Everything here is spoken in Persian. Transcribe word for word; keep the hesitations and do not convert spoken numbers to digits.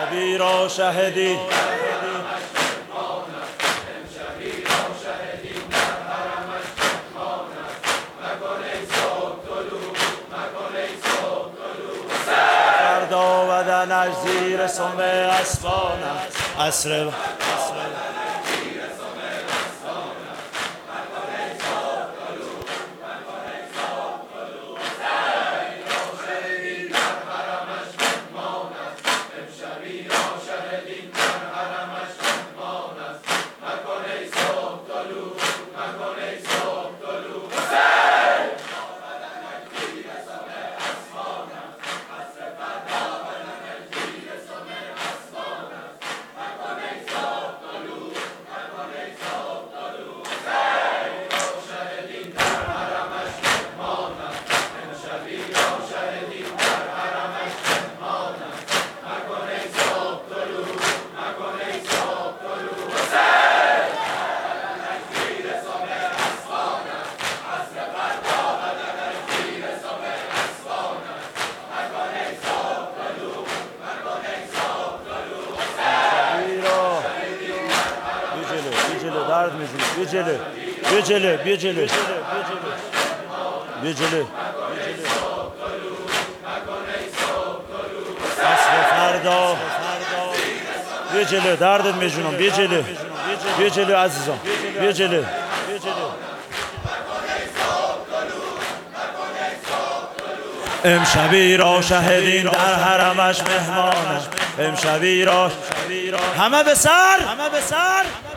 امشبی را شهدی فردا بدنش زیر سم اسبان عصر درد میزنی بیا جلو بیا جلو بیا جلو بیا جلو عصر فردا بیا جلو دردت میجونم بیا جلو بیا جلو عزیزم بیا جلو امشبی را شهدین در حرمش مهمانش امشبی را همه به سر همه به سر